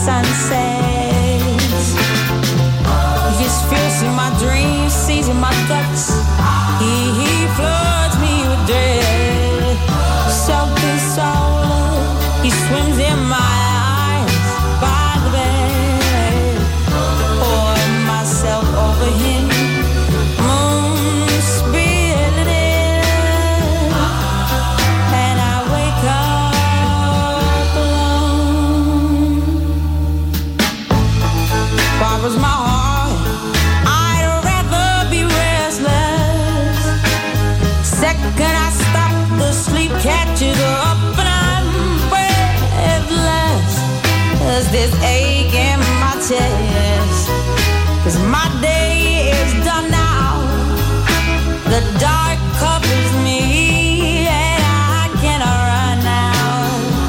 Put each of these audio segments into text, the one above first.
sun sets. He's fierce in my dreams, seizing my guts. He floods me with dread. Soaked in soul, he swims in my eyes by the bed. Pour myself over him, moon spilling in, and I wake up alone. Borrows my heart, I'd rather be restless. Second I stop, the sleep catches up and I'm breathless. There's this ache in my chest, 'cause my day is done now. The dark covers me and I cannot run now.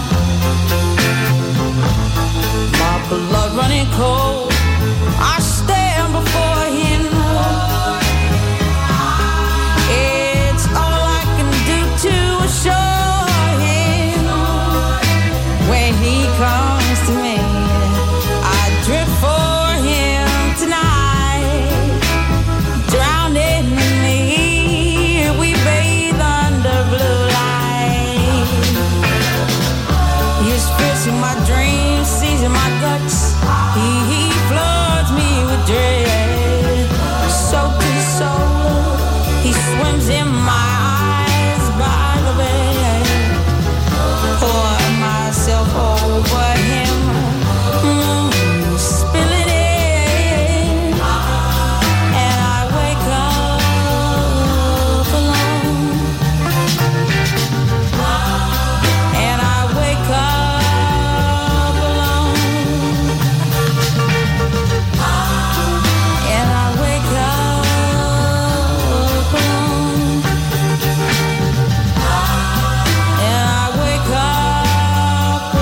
My blood running cold, I stand before him. It's all I can do to assure him. When he comes to me, I drift for him tonight. Drowning in me, we bathe under blue light. He's piercing my dreams, seizing my guts. He floods me with dread. Soaked in soul, he swims in my eyes by the bed. Pour myself over him, spilling in, and I wake up alone. And I wake up alone. And I wake up alone. And I wake up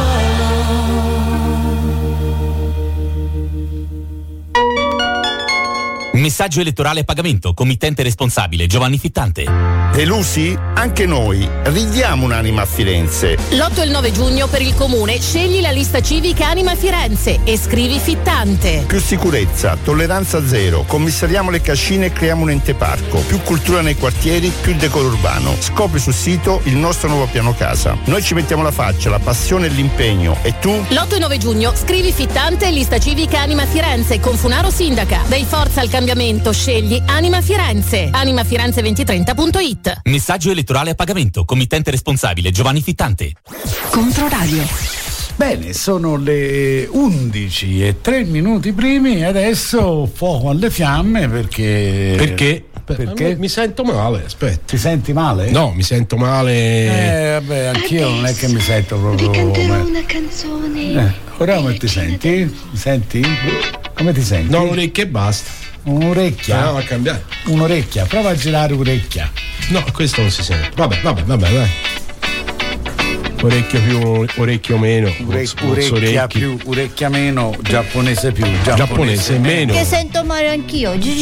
alone. Messaggio elettorale a pagamento. Committente responsabile Giovanni Fittante. Delusi? Anche noi. Ridiamo un'anima a Firenze. L'8 e il 9 giugno per il comune scegli la lista civica Anima Firenze e scrivi Fittante. Più sicurezza, tolleranza zero, commissariamo le cascine e creiamo un ente parco. Più cultura nei quartieri, più decoro urbano. Scopri sul sito il nostro nuovo piano casa. Noi ci mettiamo la faccia, la passione e l'impegno. E tu? L'8 e 9 giugno scrivi Fittante e lista civica Anima Firenze con Funaro sindaca. Dai forza al cambiamento, scegli Anima Firenze. animafirenze2030.it. Messaggio elettorale a pagamento. Committente responsabile Giovanni Fittante. Controradio. Bene, sono le 11:03 primi e adesso fuoco alle fiamme perché... Perché? Mi sento male, aspetta. Ti senti male? No, mi sento male. Vabbè, anch'io non è che mi sento proprio. Vi canterò una canzone. Ora come ti senti? Mi senti? Come ti senti? No, un'orecchia e basta. Un'orecchia? No, a cambiare. Un'orecchia, prova a girare un'orecchia. No, questo non si sente. Vabbè, dai. Orecchio meno. Orecchia più, orecchia meno, giapponese più. Giapponese meno. Che sento male anch'io. G.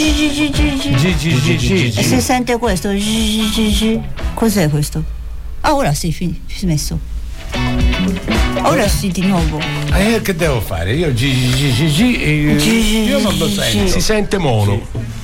E si sente questo? Cos'è questo? Ah, ora sì, smesso. Ora sì, di nuovo. Che devo fare? Io io non lo sento. Si sente mono.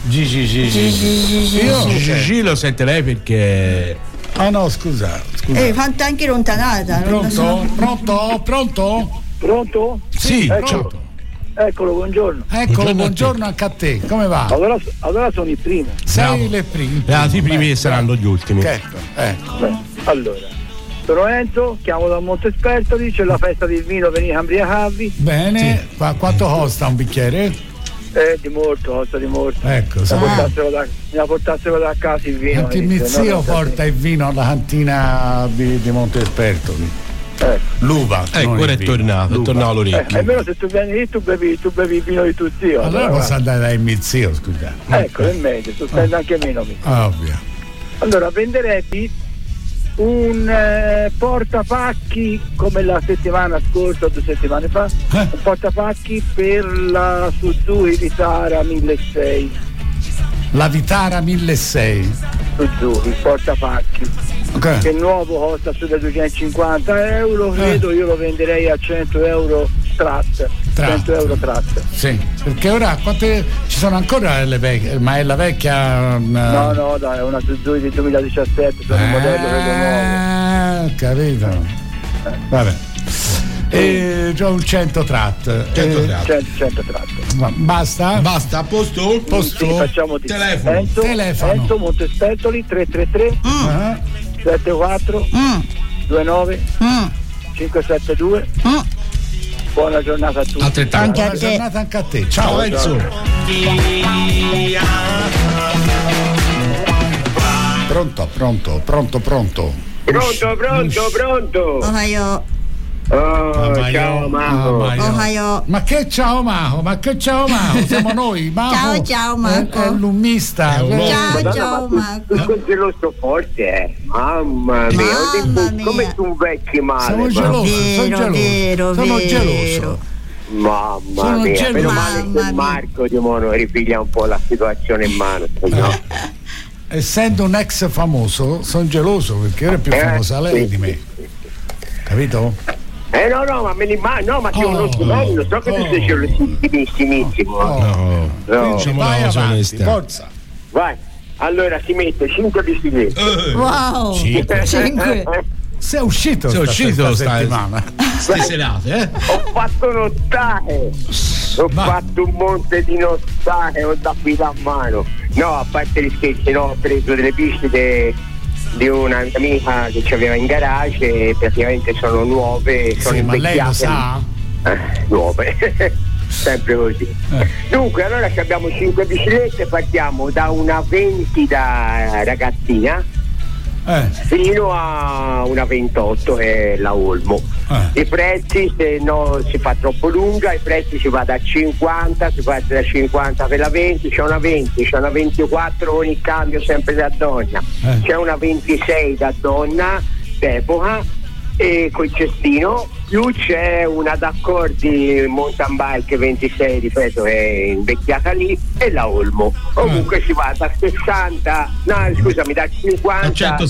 Io lo sente lei perché... Ah no, scusa. Fanta anche lontanata. Pronto? Sì, pronto. Eccolo, buongiorno. Buongiorno anche a te. Come va? Allora sono il primo. Sei le prime. I primi saranno gli ultimi. Ecco. Allora, sono Enzo, chiamo da Montespertoli, c'è la festa del vino, venite a imbriacarvi. Bene, sì. Quanto costa un bicchiere? Costa di molto. Ecco, mi portassero da casa il vino. Anche mio zio porta il vino alla cantina di Montespertoli. L'uva. Ora è tornato all'orecchio. È vero, se tu vieni lì tu bevi il vino di tuo zio. Allora posso andare dal mio zio, scusa. Ecco, è meglio, tu spendi anche meno. Ovvio. Allora, venderebbe un portapacchi come la settimana scorsa o 2 settimane fa, un portapacchi per la Suzuki Vitara 1600. La Vitara 1600 Suzuki, il portapacchi, che nuovo costa sulle 250 euro, credo. Io lo venderei a 100 euro Strat. 100 euro Strat. Sì, perché ora ci sono ancora le vecchie, ma è la vecchia. No, dai, è una Suzuki del 2017, sono un modello nuovo. Capito. Vabbè. C'ho un 100 Trat. 100 Trat. Basta? Basta, a posto? Sì, facciamo telefono. Enzo Montespetoli 333 74 29 572. Buona giornata a tutti. Altrettanto. Buona giornata anche a te. Ciao Enzo. Pronto. Pronto. Ohio. Ciao Mago. Ma che ciao Mago? Siamo noi, Mago. Ciao Mago. È l'ummista. Ciao Mago. Tu geloso forte, mamma mia. Come tu vecchi male. Sono geloso. Mamma mia, meno male che Marco di Mono ripiglia un po' la situazione in mano. Essendo un ex famoso, sono geloso perché era più famosa lei di me. Capito? No, ma me li immagino, ma ti conosco bene, lo so che tu sei gelosinissimo. Vai avanti, forza. Vai, allora si mette 5 biciclette. Wow, 5. Sei uscito questa settimana. Serate, Ho fatto nottare. Ho fatto un monte di nottare, ho da qui a mano. No, a parte gli scherzi, ho preso delle bici di una mia amica che ci aveva in garage e praticamente sono nuove, sono invecchiate. Ma lei lo sa? Nuove. Sempre così. Dunque, allora abbiamo 5 biciclette, partiamo da una 20 da ragazzina fino a una 28 che è la Olmo. I prezzi, se no si fa troppo lunga, i prezzi si va da 50, si parte da 50 per la 20, c'è una 20, c'è una 24 con il cambio sempre da donna, c'è una 26 da donna d'epoca e col cestino, più c'è una d'accordi mountain bike 26, ripeto, è invecchiata lì, e la Olmo. Comunque si va da 60, da 50 a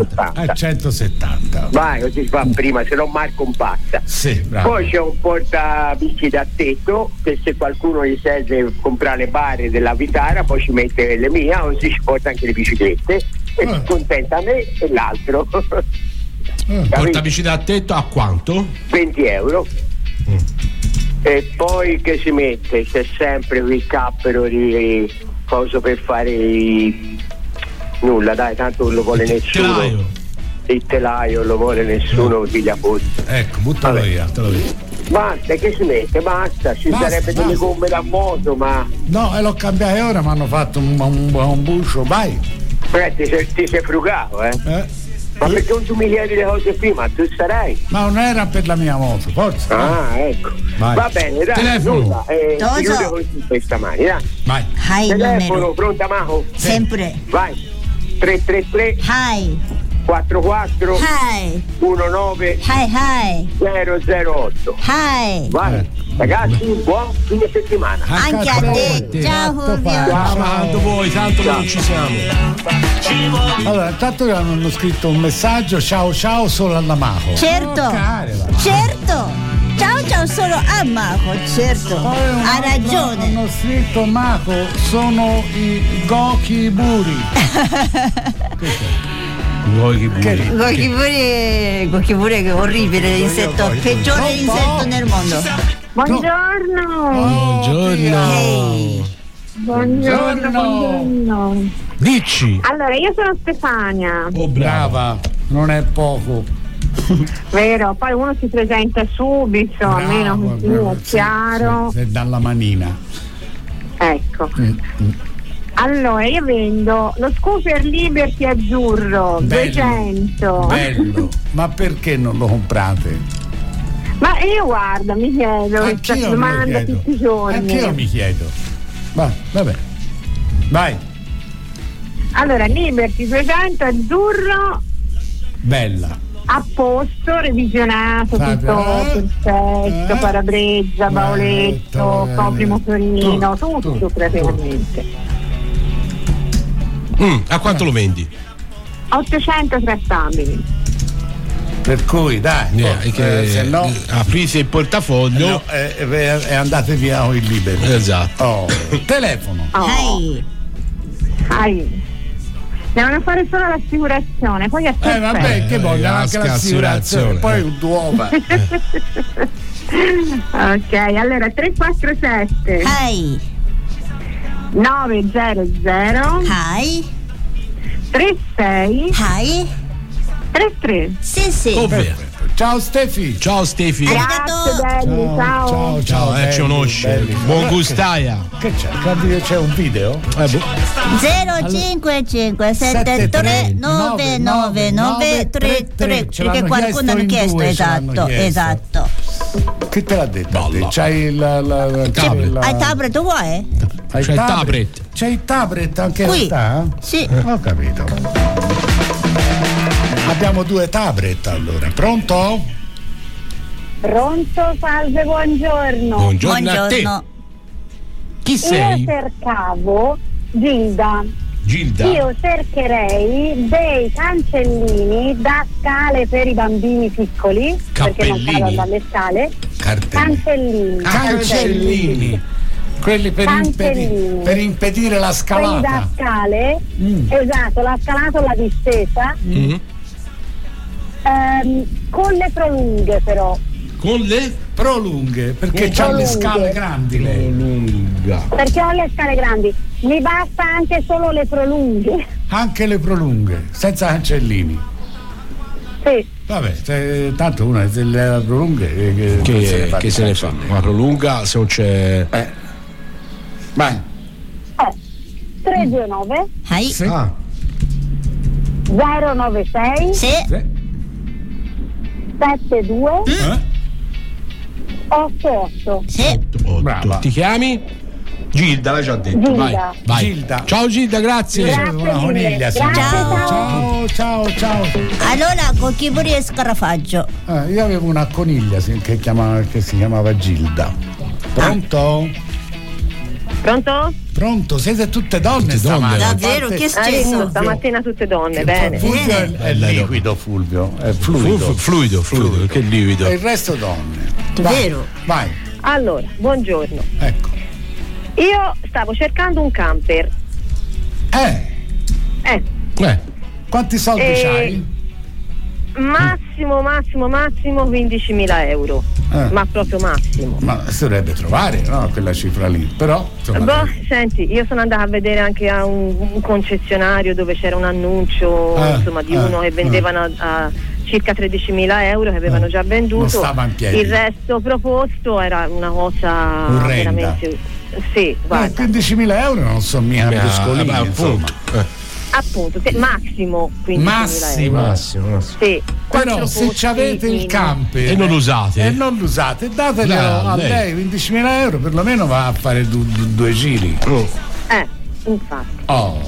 170. Vai, così si fa prima, se no Marco un pazza. Sì, bravo. Poi c'è un portabici da tetto, che se qualcuno gli serve comprare le barre della Vitara poi ci mette le mie, così ci porta anche le biciclette e si contenta me e l'altro. Portabici da tetto a quanto? 20 euro. E poi che si mette? C'è sempre il cappero di coso per fare nulla, dai, tanto non lo vuole nessuno. Il telaio lo vuole nessuno, piglia posto. Ecco, buttalo via, te lo dico. Basta, che si mette? Basta, sarebbe delle gomme da moto, ma. No, l'ho cambiato ora, mi hanno fatto un bucio, vai. Ti sei frugato, Ma perché non tu mi chiedi le cose prima? Tu sarai? Ma non era per la mia moto, forza. Ecco. Vai. Va bene, dai. Telefono. Chiude così questa mani, dai. Vai. Telefono, pronta Mago? Sempre. Vai. 333 44 19 008. Vai. Ragazzi, buon fine settimana. Anche a te. Ciao Fulvio. Ciao, voi, tanto non ci siamo. Allora, intanto hanno scritto un messaggio, ciao solo alla Mago. Certo. Ciao solo a Mago, certo. Ha ragione. Hanno scritto Mago, sono i Gochiburi. Gochiburi che orribile insetto, peggiore insetto nel mondo. Buongiorno. Dici. Allora, io sono Stefania. Oh, brava, non è poco. Vero, poi uno si presenta subito, almeno così è chiaro. Sì, dalla manina. Ecco. Allora, io vendo lo scooter Liberty azzurro, bello, 200. Bello, ma perché non lo comprate? Ma io guarda, mi chiedo questa domanda tutti i giorni. Anch'io mi chiedo. Vabbè. Vai. Allora, Liberty 200 azzurro. Bella. A posto, revisionato, tutto perfetto, parabrezza, bauletto, coprimotorino, tutto praticamente. A quanto lo vendi? 800 trattabili. Per cui dai, se no aprite il portafoglio e andate via in libero. Esatto. Telefono. Devono fare solo l'assicurazione, poi aspetta. Vabbè, che vogliono anche l'assicurazione, poi un uova. Ok, allora 347 900 36 33. Sì. Ciao Stefi. Grazie belli, ciao. Ciao, ci conosci. Buon gustaia. Che c'è un video? 055 73 999 33 perché qualcuno ha chiesto, esatto. Che te l'ha detto? C'hai hai tablet uguale? C'è il tablet. C'è il tablet anche qui? Sì. Ho capito. Abbiamo 2 tablet allora. Pronto? Pronto, salve, buongiorno. Buongiorno a te. Chi sei? Io cercavo Gilda. Io cercherei dei cancellini da scale per i bambini piccoli, perché non cadono dalle scale. Cancellini. Quelli per impedire la scalata. Quelli da scale, esatto, la scalata o la distesa. Con le prolunghe però. Con le prolunghe, perché c'ha le scale grandi lei. Perché ho le scale grandi. Mi basta anche solo le prolunghe. Anche le prolunghe, senza cancellini. Sì. Vabbè, tanto una delle prolunghe che se ne fa. Una prolunga se non c'è. Vai. 329 096 72 88. Brava. Ti chiami? Gilda, l'hai già detto. Gilda. Vai. Gilda. Ciao Gilda, grazie. Una coniglia. Ciao. Allora con chi pure Scarafaggio? Io avevo una coniglia che si chiamava Gilda. Pronto? Pronto, siete tutte donne stamattina. Davvero, che è successo? Stamattina tutte donne, bene. Fulvio è liquido, Fulvio. È fluido. Che liquido. E il resto donne. Vero. Vai. Allora, buongiorno. Ecco. Io stavo cercando un camper. Quanti soldi c'hai? Massimo 15.000 euro. Ma proprio massimo. Ma si dovrebbe trovare, no? Quella cifra lì. Però senti, io sono andata a vedere anche a un concessionario dove c'era un annuncio di uno che vendevano a circa 13.000 euro, che avevano già venduto. Non stava in piedi. Il resto proposto era una cosa orrenda. Veramente. Sì, guarda. 15.000 euro non sono mica bruscolini, appunto, massimo 15.000 euro. Massimo. Sì. Però se avete il camper e non lo usate, dateglielo a lei 15.000 euro, perlomeno va a fare due giri. Infatti.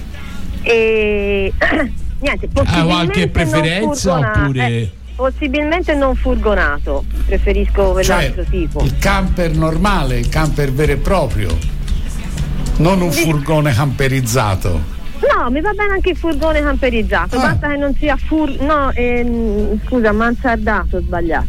E niente, qualche preferenza oppure possibilmente non furgonato, preferisco quell'altro tipo. Il camper normale, il camper vero e proprio, non un furgone camperizzato. No, mi va bene anche il furgone camperizzato, basta che non sia mansardato, sbagliato.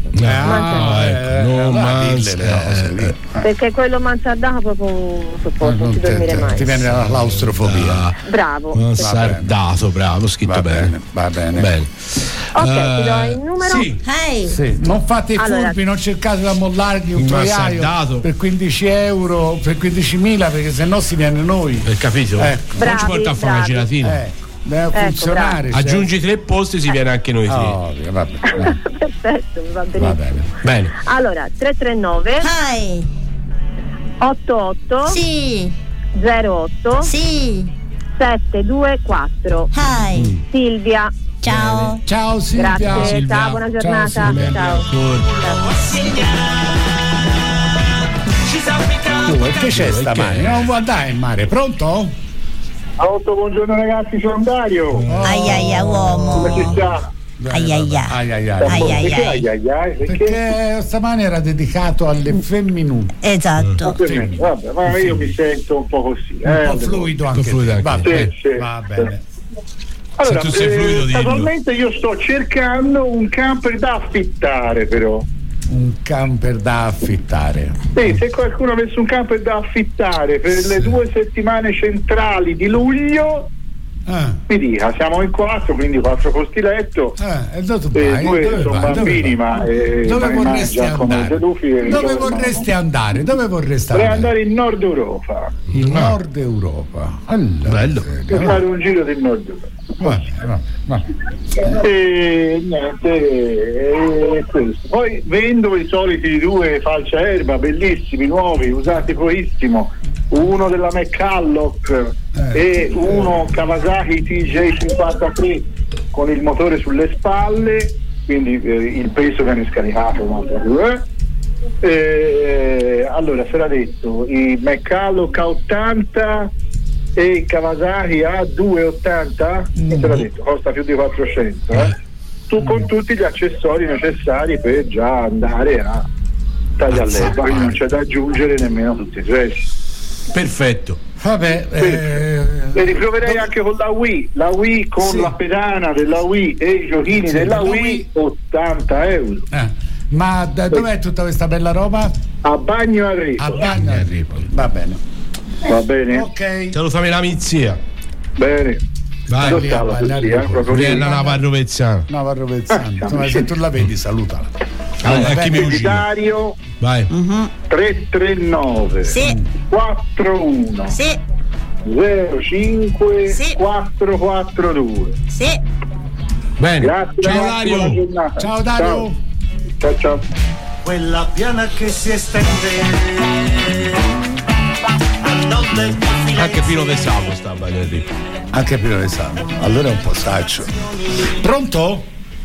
Perché quello mansardato proprio non ti dormire mai. Ti viene la claustrofobia. Bravo. Mansardato, bravo, scritto bene. Va bene. Ok, ti do il numero. Sì. Non fate i furbi, non cercate di ammollargli un troiaio per 15 euro, per 15.000, perché sennò si viene noi. Capito? Non ci porta a fare una giratina. Deve funzionare. Aggiungi 3 posti, si viene anche noi 3. Perfetto, mi va benissimo. Bene. Allora, 339 88 08 724. Silvia. Ciao Silvia. Grazie, Silvia. ciao, buona giornata. Ciao. Che c'è stamani? Non vuoi andare in mare, pronto? Buongiorno ragazzi, sono Dario. Aia uomo. Come si sta? Perché stamani era dedicato alle femminute. Esatto. Vabbè, ma io mi sento un po' così. Un po' fluido anche. Va bene. Allora, attualmente io sto cercando un camper da affittare, però. Un camper da affittare. Sì, se qualcuno avesse un camper da affittare per le 2 settimane centrali di luglio, mi dica, siamo in 4, quindi 4 posti letto. E dove 2 sono bambini, ma dove vorresti andare? Dove vorresti andare? Vorrei andare in Nord Europa. In Nord Europa. Allora, bello. Per fare un giro del Nord Europa. E niente, questo. Poi vendo i soliti 2 falciaerba bellissimi, nuovi, usati pochissimo, uno della McCulloch e uno Kawasaki TJ53 con il motore sulle spalle, quindi il peso viene scaricato. Allora, si era detto i McCulloch A80 e il Kawasaki A280, si era detto, costa più di 400, con tutti gli accessori necessari per già andare a tagliarl'erba, quindi non c'è da aggiungere nemmeno tutti i gesti. Perfetto. Vabbè, e riproverei anche con la Wii con la pedana della Wii e i giochini della Wii, 80 euro. Ma dov'è tutta questa bella roba? A Bagno a Ripoli. Va bene. Ok. Salutami la mizia. Bene. Vai. Viena Navarrovezzana. Insomma, se tu la vedi, salutala. Allora, chi mi Dario. Vai. 339 41 05 442. Bene. Grazie, ciao Dario. Ciao Dario. Ciao. Quella piana che si estende anche Pino De Salvo sta venerdì. Anche Pino De Salvo. Allora è un postaccio. Pronto?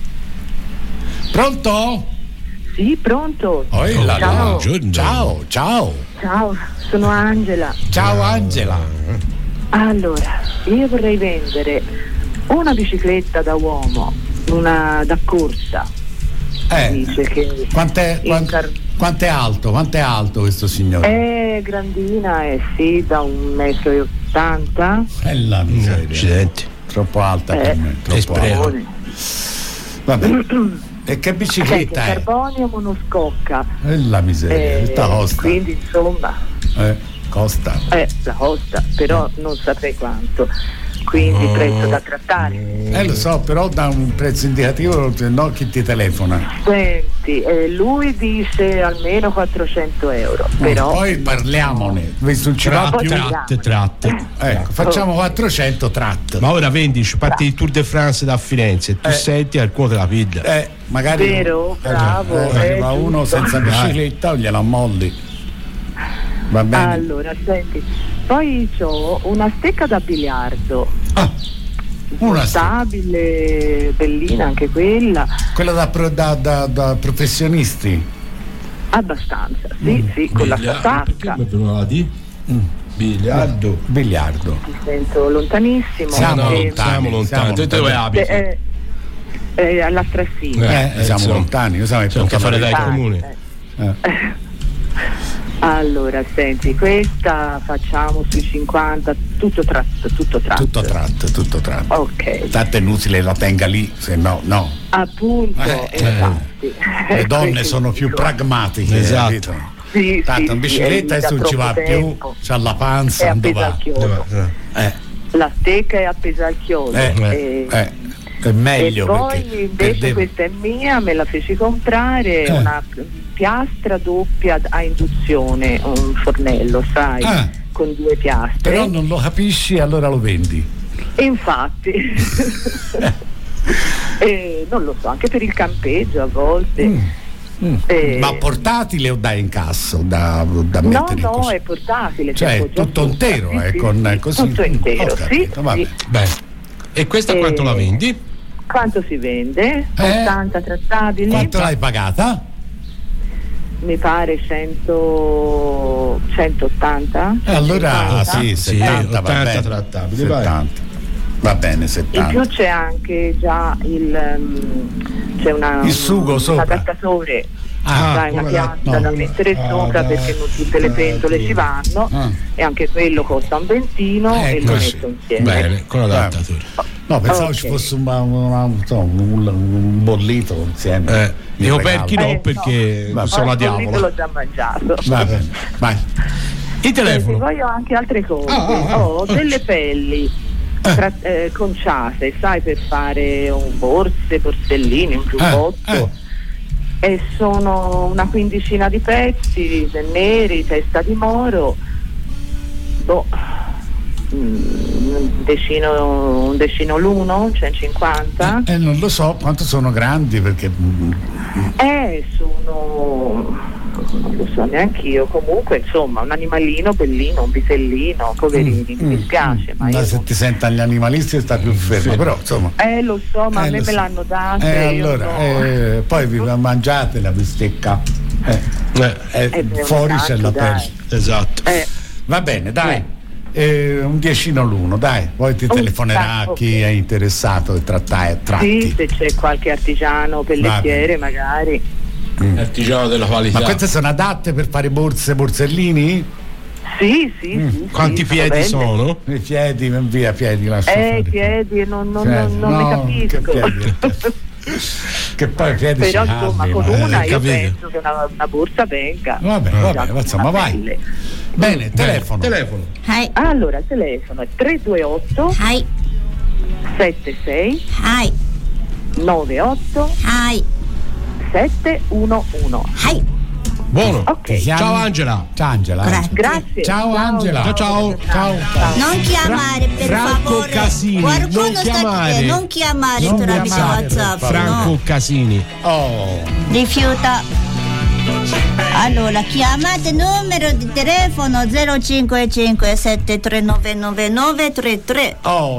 Sì, pronto. Ciao. Ciao, sono Angela. Ciao Angela. Allora, io vorrei vendere una bicicletta da uomo, una da corsa. Dice che quant'è alto questo signore? È grandina, sì, da 1,80 m. È la miseria. Accidenti. Troppo alta per me. Troppo alta. Vabbè. E che bicicletta è? Carbonio monoscocca. È la miseria. Questa costa. Quindi insomma. Costa. La costa, però non saprei quanto. Quindi prezzo da trattare. Lo so, però da un prezzo indicativo, no, chi ti telefona? Senti, lui dice almeno 400 euro. Però poi parliamone. Non ci va più. Tratte. Facciamo 400 tratte. Ma ora vendi, parti il Tour de France da Firenze, tu senti al cuore la piglia. Magari. Vero, bravo. Arriva uno senza bicicletta o gliela molli. Va bene. Allora, senti, poi c'ho una stecca da biliardo. Una stabile, bellina anche quella. Quella da professionisti? Abbastanza, sì, con la sua sacca. Perché mi è venuta la D? Biliardo. Mi sento lontanissimo. Siamo lontani. Tu dove abiti? Alla Strassina. Siamo lontani, io siamo a fare dai comuni. Allora, senti, questa facciamo sui 50, tutto tratto. Ok. Tanto è inutile la tenga lì, se no. Appunto, infatti. Le donne sono più pragmatiche. Esatto. Sì, tanto in bicicletta adesso non ci va più, c'ha la panza, è appesa al chiodo. La stecca è appesa al chiodo. È meglio. E poi invece questa è mia, me la feci comprare, una piastra doppia a induzione, un fornello, sai, con 2 piastre. Però non lo capisci, allora lo vendi. Infatti. Non lo so, anche per il campeggio a volte. Ma portatile o da incasso? Da mettere no, così? È portatile. Cioè tutto intero, con così. Tutto intero, sì. Beh. E questa quanto la vendi? Quanto si vende? 80 trattabili. Quanto l'hai pagata? Mi pare 180. Allora 70, 80 trattabili. 70. Va bene, 70. In più c'è anche già c'è il sugo sopra. Un adattatore Dai, una pianta da mettere sopra perché non tutte le pentole ci vanno e anche quello costa un ventino e lo metto insieme. Bene, con l'adattatura. No, pensavo ci fosse un bollito insieme. I coperchi no, perché sono la diavola. Il l'ho già mangiato. Va bene, vai. Il telefono. Poi ho anche altre cose. Ho delle pelli conciate, sai, per fare un borse, borsellini, un giubbotto. E sono una quindicina di pezzi neri, testa di moro. Un decino l'uno, 150. Non lo so quanto sono grandi perché non lo so neanche io, comunque insomma un animalino bellino, un vitellino, poverini, mi dispiace, ma se ti sentono gli animalisti sta più fermo, però insomma lo so, ma a me me l'hanno dato poi vi mangiate la bistecca fuori c'è la pelle, esatto. Va bene, dai. Un decino l'uno, dai, poi ti telefonerà chi è interessato e tratti. Sì, se c'è qualche artigiano pellettiere magari. Artigiano della qualità. Ma queste sono adatte per fare borse, borsellini? Sì. Quanti piedi sono? I piedi, via piedi. I piedi, non ne capisco. Che poi piedi però insomma con una io penso che una borsa venga. Vabbè, insomma vai. Bene, telefono. Allora, il telefono è 328 76 98 711. Buono. Okay. Ciao Angela. Grazie. Ciao Angela. Ciao. Non chiamare per Franco favore. Casini. Qualcuno Non chiamare tramite WhatsApp. Franco Casini. Rifiuta. Allora chiamate il numero di telefono 055 73999933.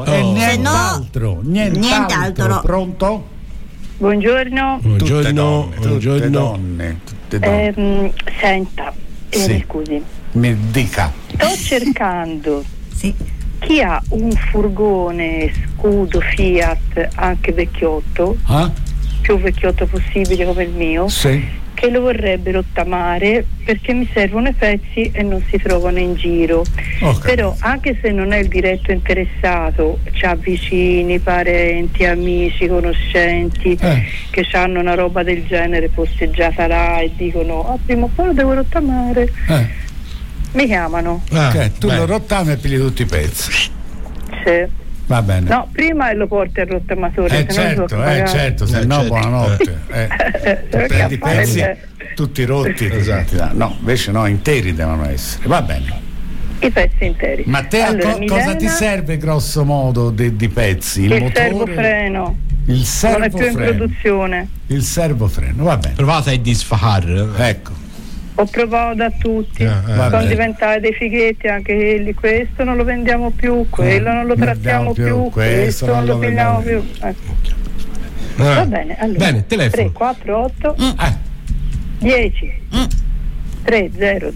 Nient'altro. Pronto? Buongiorno. Tutte donne. Senta, scusi. Mi dica. Sto cercando chi ha un furgone scudo Fiat anche vecchiotto, più vecchiotto possibile come il mio, che lo vorrebbe rottamare perché mi servono i pezzi e non si trovano in giro. Però anche se non è il diretto interessato, c'ha vicini, parenti, amici, conoscenti che hanno una roba del genere posteggiata là e dicono prima o poi lo devo rottamare, mi chiamano. Tu lo rottami e pigli tutti i pezzi. Sì. Va bene. No, prima lo porti al rottamatore. Certo, se no buonanotte. Prendi i pezzi tutti rotti. No, invece no, interi devono essere. Va bene. I pezzi interi. Ma te cosa ti serve grosso modo di pezzi? Il motore? Servofreno. Il servofreno. Non è più in produzione. Il servofreno, va bene. Provate a disfare. Ecco. Ho provato da tutti, sono diventati dei fighetti anche quelli, questo non lo vendiamo più, quello non lo trattiamo più, questo non lo pigliamo più. Va bene, allora. Bene, telefono. 348 10 300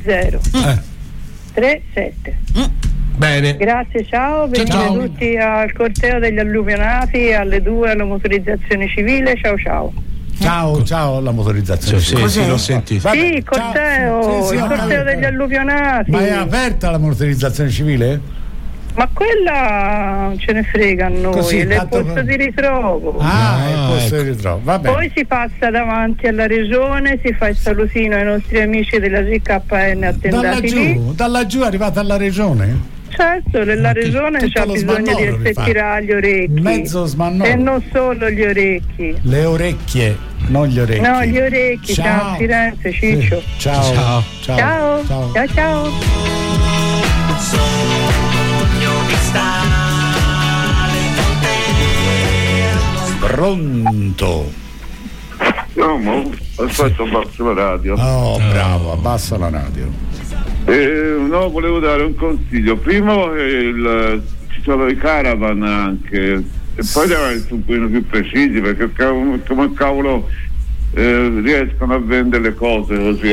37. Bene. Grazie, ciao, venite tutti al corteo degli alluvionati e alle 2 alla motorizzazione civile, ciao. Ciao alla motorizzazione. Sì, l'ho sentito. Sì, il corteo, il corteo degli alluvionati. Ma è aperta la motorizzazione civile? Ma quella ce ne frega a noi, è il posto di ritrovo. È il posto di ritrovo, va bene. Poi si passa davanti alla regione, si fa il salutino ai nostri amici della GKN attendati lì. Da laggiù è arrivata alla regione? Certo, la regione c'ha bisogno di estettirare gli orecchi. Mezzo smannoso. E non solo gli orecchi. Le orecchie, non gli orecchi. No, gli orecchi. Ciao Firenze, Ciccio. Ciao. Ciao. Pronto? No, ma aspetta, abbasso la radio. Bravo, abbassa la radio. No, volevo dare un consiglio. Prima ci sono i caravan anche, e poi devono essere un pochino più precisi perché come cavolo riescono a vendere le cose così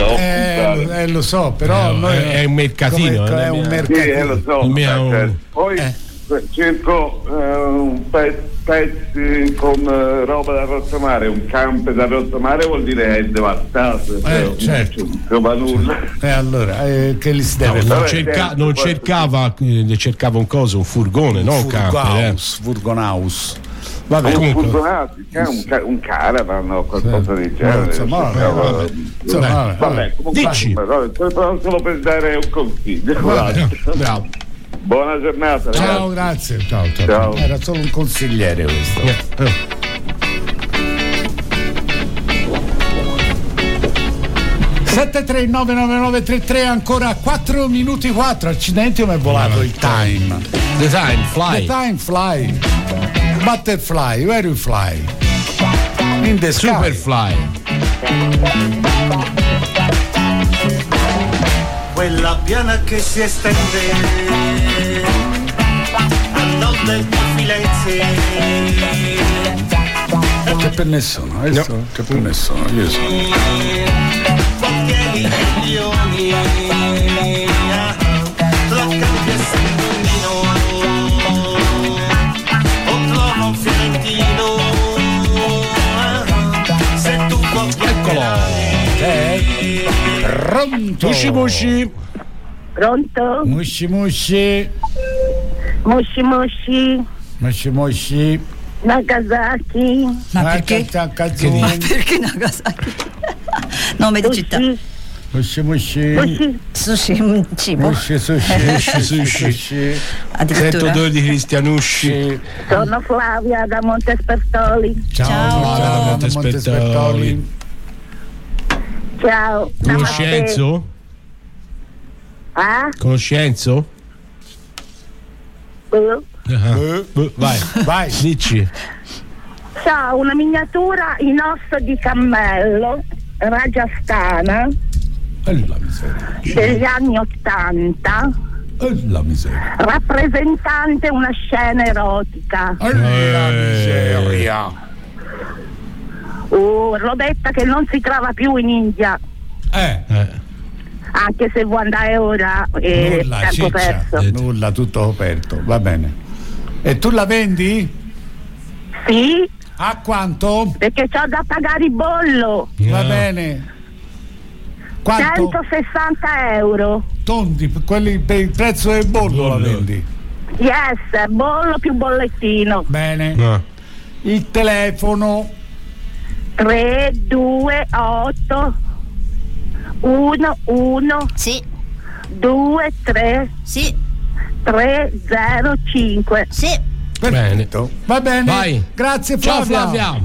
lo so, però è un mercatino. È un mercatino. Sì, lo so. Poi cerco pezzi con roba da rottamare. Un campo da rottamare vuol dire è devastato, certo, non va nulla. Allora che li si deve cercava un coso, un furgone, non un camper, furgonhouse. Vabbè, un caravan o qualcosa di genere. Vabbè, dici. Solo per dare un consiglio. Bravo. Buona giornata. Ciao, grazie. Ciao. Era solo un consigliere questo. 7399933, ancora 4 minuti 4. Accidenti, come è volato il time. The time fly. Butterfly, where you fly? In the sky. Superfly. Quella piana che si estende a nord del Firenze. Che penne sono? Che penne sono? Io sono. Quartieri milioni, la cambia Sant'Antonino, o trovo un fiorentino, se tu vuoi. Eccolo. Pronto? Mushi. Pronto? Mushi. Nagasaki. Ma perché? Perché Nagasaki? Nome di città. Mushi. Sushi. Sento odore di Cristianusci. Sono Flavia da Montespertoli. Ciao. Da Montespertoli. Ciao. Conoscenzo? Conoscenzo? Vai, dici. C'ho una miniatura in osso di cammello rajasthana degli anni 80, rappresentante una scena erotica. L'ho detta che non si trova più in India. Anche se vuoi andare ora è tempo perso. Nulla, tutto coperto, va bene. E tu la vendi? Sì. A quanto? Perché c'ho da pagare il bollo. Va bene. Quanto? 160 euro. Tondi, quelli per il prezzo del bollo la vendi? Yes, bollo più bollettino. Bene. Il telefono? 328 11 sì 23 sì 305 sì. Perfetto. Va bene. Vai. Grazie Flavia.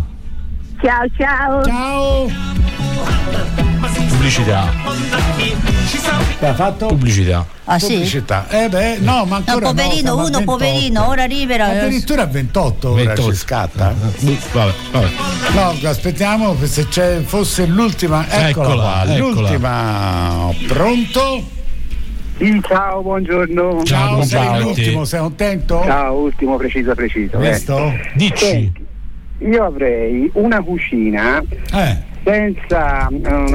Ciao. Pubblicità. L'ha fatto? Pubblicità. Pubblicità. No, ma ancora poverino, ora arriverà. Addirittura a 28 ora ci scatta. Vabbè. No, aspettiamo se fosse l'ultima. Eccola. L'ultima. Pronto? Sì, ciao, buongiorno. Ciao, sei l'ultimo, sei contento? Ciao, ultimo, preciso. Questo? Dici. Io avrei una cucina senza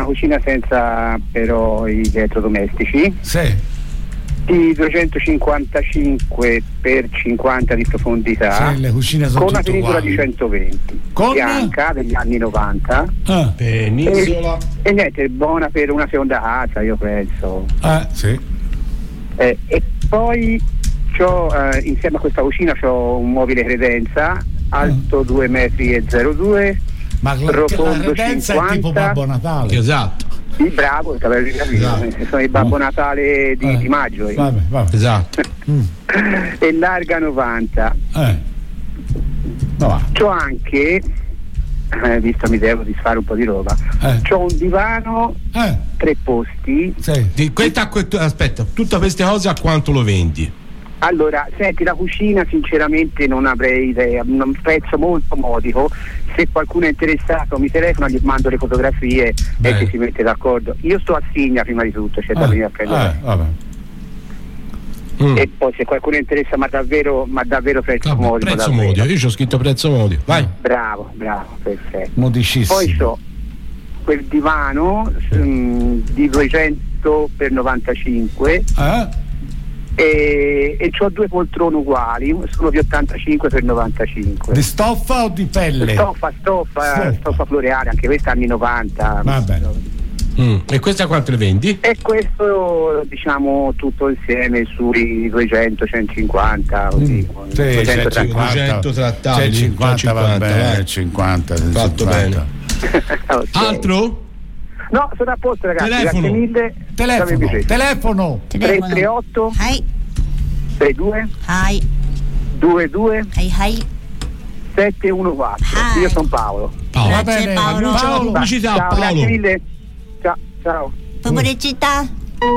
però gli elettrodomestici. Sì. Di 255 per 50 di profondità. Sì, le cucine sono con una finitura uguali. di 120. Bianca degli anni 90. Penisola. E niente, è buona per una seconda casa, io penso. Sì. E poi insieme a questa cucina c'ho un mobile credenza alto 2,02 metri, ma profondo la credenza 50. è tipo Babbo Natale. Esatto. Sì, bravo, sono il Babbo Natale di maggio. Vabbè. Esatto. E larga 90. C'ho anche, visto mi devo disfare un po' di roba, c'ho un divano 3 posti. Sì. Aspetta, tutte queste cose a quanto lo vendi? Allora, senti, la cucina sinceramente non avrei idea, un prezzo molto modico. Se qualcuno è interessato mi telefona, gli mando le fotografie e ci si mette d'accordo. Io sto a Signa prima di tutto, c'è da venire a prendere. E poi se qualcuno è interessato, ma davvero prezzo modico. Prezzo modico, io ci ho scritto prezzo modico. Vai. Bravo, perfetto. Modicissimo. Poi c'ho quel divano di 200 per 95. e ho 2 poltrone uguali, sono di 85 per 95. Di stoffa o di pelle? Stoffa floreale, anche questa anni 90. Va bene. E questa quanto le vendi? E questo diciamo tutto insieme sui 200, 150 così. 200 trattati, 150 va bene, 50 fatto bene. Okay. Altro? No, sono a posto ragazzi, grazie mille. Telefono 338 62 22 714. Io sono Paolo. Va bene, Paolo. Pubblicità, ciao, Paolo. grazie mille. Ciao. Pubblicità.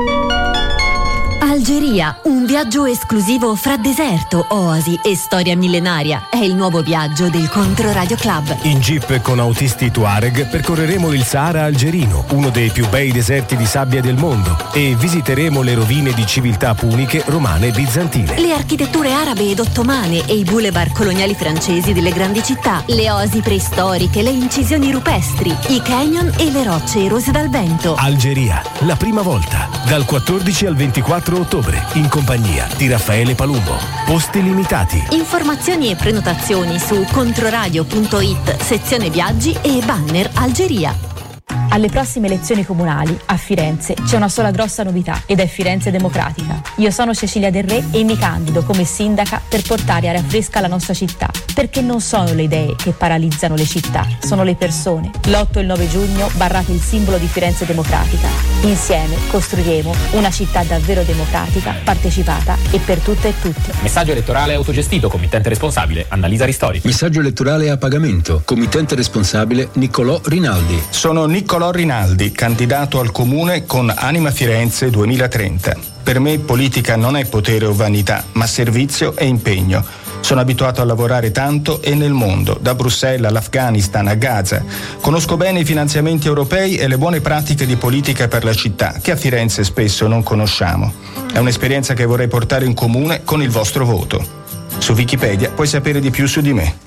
Algeria, un viaggio esclusivo fra deserto, oasi e storia millenaria. È il nuovo viaggio del Controradio Club. In jeep con autisti Tuareg percorreremo il Sahara algerino, uno dei più bei deserti di sabbia del mondo, e visiteremo le rovine di civiltà puniche, romane e bizantine. Le architetture arabe ed ottomane e i boulevard coloniali francesi delle grandi città, le oasi preistoriche, le incisioni rupestri, i canyon e le rocce erose dal vento. Algeria, la prima volta, dal 14 al 24 ottobre, in compagnia di Raffaele Palumbo. Posti limitati. Informazioni e prenotazioni su controradio.it, sezione viaggi e banner Algeria. Alle prossime elezioni comunali a Firenze c'è una sola grossa novità ed è Firenze Democratica. Io sono Cecilia Del Re e mi candido come sindaca per portare aria fresca alla nostra città, perché non sono le idee che paralizzano le città, sono le persone. L'8 e il 9 giugno barrate il simbolo di Firenze Democratica. Insieme costruiremo una città davvero democratica, partecipata e per tutte e tutti. Messaggio elettorale autogestito, committente responsabile Annalisa Ristori. Messaggio elettorale a pagamento, committente responsabile Niccolò Rinaldi. Sono Niccolò Rinaldi, candidato al comune con Anima Firenze 2030. Per me politica non è potere o vanità, ma servizio e impegno. Sono abituato a lavorare tanto e nel mondo, da Bruxelles all'Afghanistan a Gaza. Conosco bene i finanziamenti europei e le buone pratiche di politica per la città, che a Firenze spesso non conosciamo. È un'esperienza che vorrei portare in comune con il vostro voto. Su Wikipedia puoi sapere di più su di me.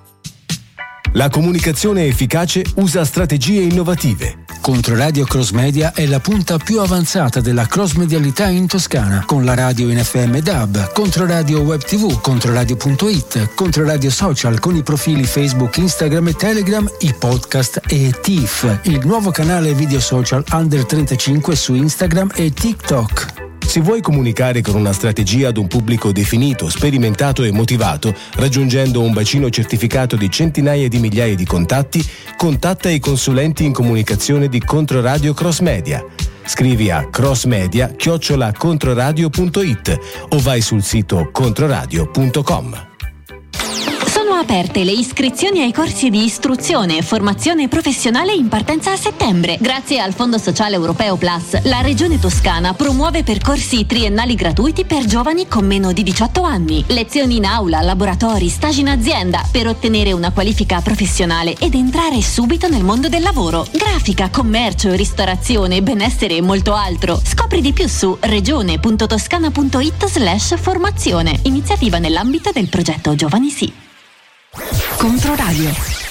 La comunicazione efficace usa strategie innovative. Controradio Cross Media è la punta più avanzata della cross-medialità in Toscana, con la radio in FM DAB, Controradio Web TV, Controradio.it, Controradio Social con i profili Facebook, Instagram e Telegram, i podcast e TIFF, il nuovo canale video social Under 35 su Instagram e TikTok. Se vuoi comunicare con una strategia ad un pubblico definito, sperimentato e motivato, raggiungendo un bacino certificato di centinaia di migliaia di contatti, contatta i consulenti in comunicazione di Controradio Cross Media. Scrivi a crossmedia@controradio.it o vai sul sito controradio.com. Sono aperte le iscrizioni ai corsi di istruzione e formazione professionale in partenza a settembre. Grazie al Fondo Sociale Europeo Plus, la Regione Toscana promuove percorsi triennali gratuiti per giovani con meno di 18 anni. Lezioni in aula, laboratori, stage in azienda per ottenere una qualifica professionale ed entrare subito nel mondo del lavoro. Grafica, commercio, ristorazione, benessere e molto altro. Scopri di più su regione.toscana.it/formazione. Iniziativa nell'ambito del progetto Giovani Sì. Controradio.